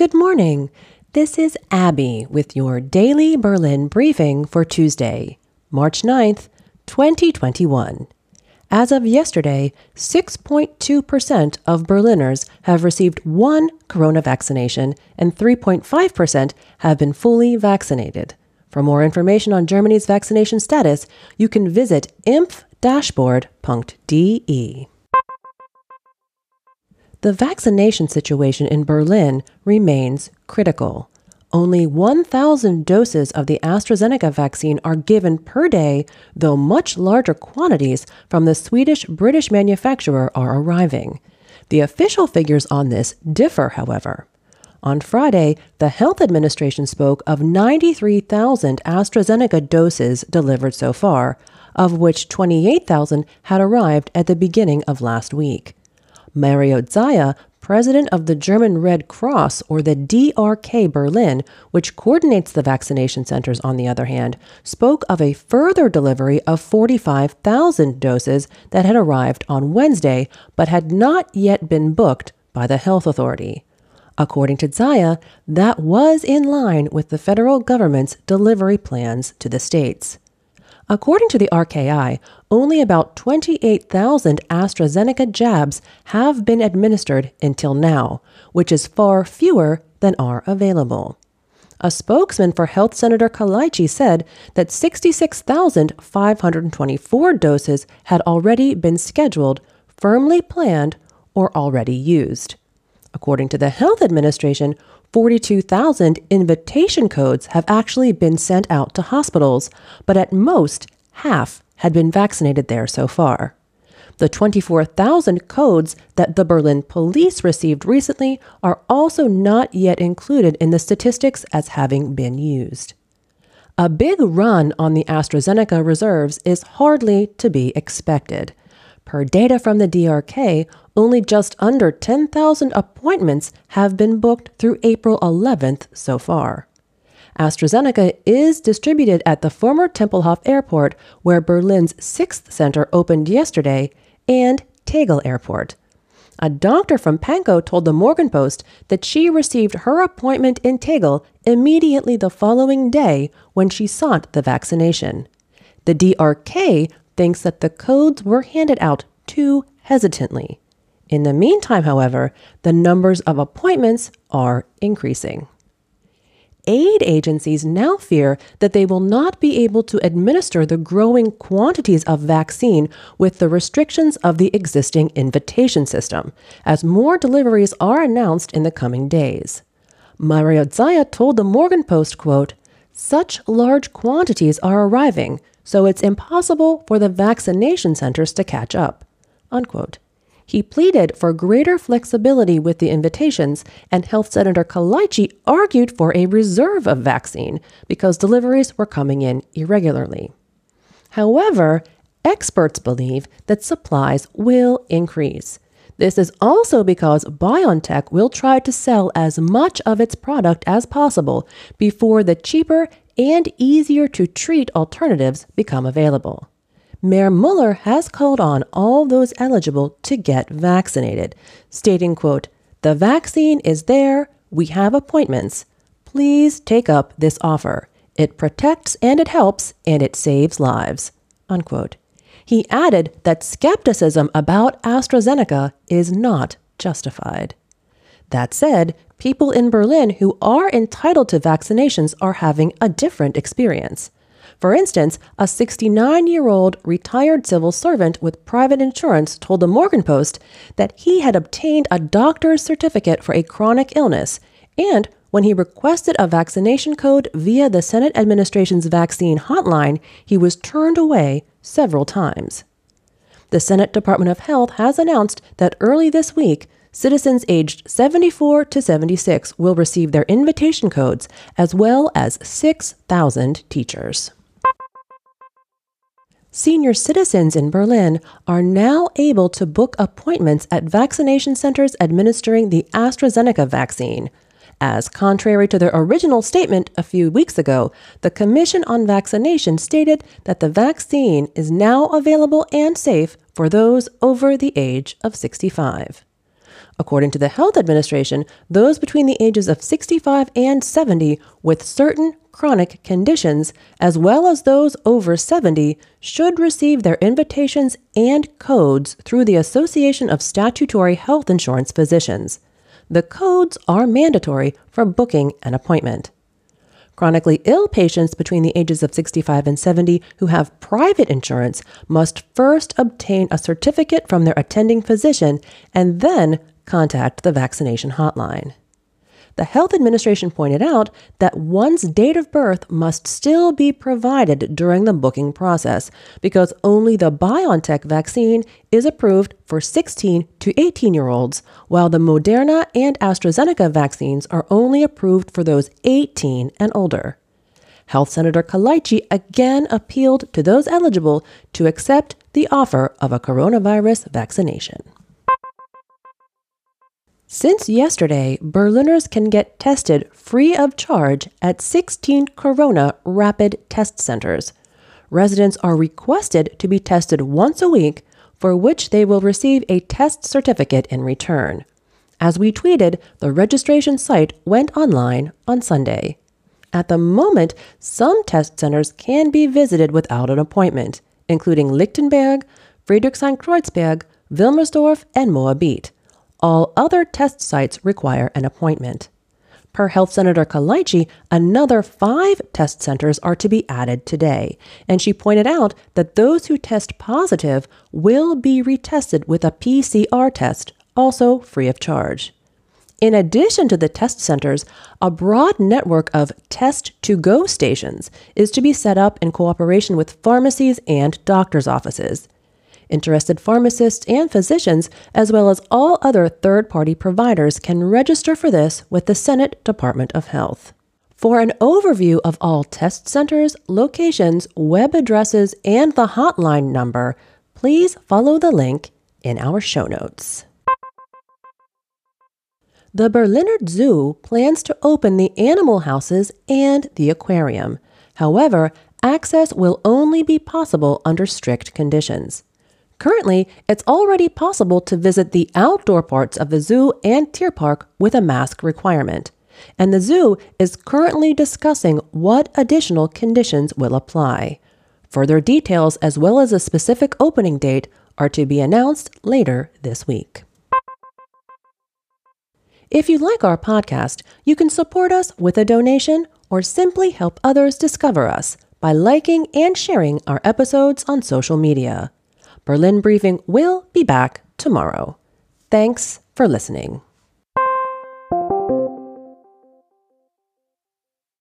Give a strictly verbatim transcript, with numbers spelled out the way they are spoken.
Good morning. This is Abby with your daily Berlin briefing for Tuesday, March ninth, twenty twenty-one. As of yesterday, six point two percent of Berliners have received one corona vaccination and three point five percent have been fully vaccinated. For more information on Germany's vaccination status, you can visit impfdashboard dot d e. The vaccination situation in Berlin remains critical. Only one thousand doses of the AstraZeneca vaccine are given per day, though much larger quantities from the Swedish-British manufacturer are arriving. The official figures on this differ, however. On Friday, the Health Administration spoke of ninety-three thousand AstraZeneca doses delivered so far, of which twenty-eight thousand had arrived at the beginning of last week. Mario Zaya, president of the German Red Cross, or the D R K Berlin, which coordinates the vaccination centers on the other hand, spoke of a further delivery of forty-five thousand doses that had arrived on Wednesday but had not yet been booked by the health authority. According to Zaya, that was in line with the federal government's delivery plans to the states. According to the R K I, only about twenty-eight thousand AstraZeneca jabs have been administered until now, which is far fewer than are available. A spokesman for Health Senator Kalaichi said that sixty-six thousand five hundred twenty-four doses had already been scheduled, firmly planned, or already used. According to the Health Administration, forty-two thousand invitation codes have actually been sent out to hospitals, but at most, half had been vaccinated there so far. The twenty-four thousand codes that the Berlin police received recently are also not yet included in the statistics as having been used. A big run on the AstraZeneca reserves is hardly to be expected. Per data from the D R K, only just under ten thousand appointments have been booked through April eleventh so far. AstraZeneca is distributed at the former Tempelhof Airport, where Berlin's sixth center opened yesterday, and Tegel Airport. A doctor from Pankow told the Morgenpost that she received her appointment in Tegel immediately the following day when she sought the vaccination. The D R K thinks that the codes were handed out too hesitantly. In the meantime, however, the numbers of appointments are increasing. Aid agencies now fear that they will not be able to administer the growing quantities of vaccine with the restrictions of the existing invitation system, as more deliveries are announced in the coming days. Mario Zaya told the Morgenpost, quote, "Such large quantities are arriving, so it's impossible for the vaccination centers to catch up," unquote. He pleaded for greater flexibility with the invitations, and Health Senator Kalaichi argued for a reserve of vaccine because deliveries were coming in irregularly. However, experts believe that supplies will increase. This is also because BioNTech will try to sell as much of its product as possible before the cheaper and easier to treat alternatives become available. Mayor Mueller has called on all those eligible to get vaccinated, stating, quote, "The vaccine is there, we have appointments. Please take up this offer. It protects and it helps and it saves lives," unquote. He added that skepticism about AstraZeneca is not justified. That said, people in Berlin who are entitled to vaccinations are having a different experience. For instance, a sixty-nine-year-old retired civil servant with private insurance told the Morgenpost that he had obtained a doctor's certificate for a chronic illness, and when he requested a vaccination code via the Senate administration's vaccine hotline, he was turned away several times. The Senate Department of Health has announced that early this week, citizens aged seventy-four to seventy-six will receive their invitation codes, as well as six thousand teachers. Senior citizens in Berlin are now able to book appointments at vaccination centers administering the AstraZeneca vaccine. As contrary to their original statement a few weeks ago, the Commission on Vaccination stated that the vaccine is now available and safe for those over the age of sixty-five. According to the Health Administration, those between the ages of sixty-five and seventy with certain chronic conditions, as well as those over seventy, should receive their invitations and codes through the Association of Statutory Health Insurance Physicians. The codes are mandatory for booking an appointment. Chronically ill patients between the ages of sixty-five and seventy who have private insurance must first obtain a certificate from their attending physician and then contact the vaccination hotline. The Health Administration pointed out that one's date of birth must still be provided during the booking process because only the BioNTech vaccine is approved for sixteen to eighteen-year-olds, while the Moderna and AstraZeneca vaccines are only approved for those eighteen and older. Health Senator Kalichi again appealed to those eligible to accept the offer of a coronavirus vaccination. Since yesterday, Berliners can get tested free of charge at sixteen Corona rapid test centers. Residents are requested to be tested once a week, for which they will receive a test certificate in return. As we tweeted, the registration site went online on Sunday. At the moment, some test centers can be visited without an appointment, including Lichtenberg, Friedrichshain-Kreuzberg, Wilmersdorf, and Moabit. All other test sites require an appointment. Per Health Senator Kalichi, another five test centers are to be added today, and she pointed out that those who test positive will be retested with a P C R test, also free of charge. In addition to the test centers, a broad network of test-to-go stations is to be set up in cooperation with pharmacies and doctors' offices. Interested pharmacists and physicians, as well as all other third-party providers, can register for this with the Senate Department of Health. For an overview of all test centers, locations, web addresses, and the hotline number, please follow the link in our show notes. The Berliner Zoo plans to open the animal houses and the aquarium. However, access will only be possible under strict conditions. Currently, it's already possible to visit the outdoor parts of the zoo and Tierpark with a mask requirement, and the zoo is currently discussing what additional conditions will apply. Further details, as well as a specific opening date, are to be announced later this week. If you like our podcast, you can support us with a donation or simply help others discover us by liking and sharing our episodes on social media. Berlin Briefing will be back tomorrow. Thanks for listening.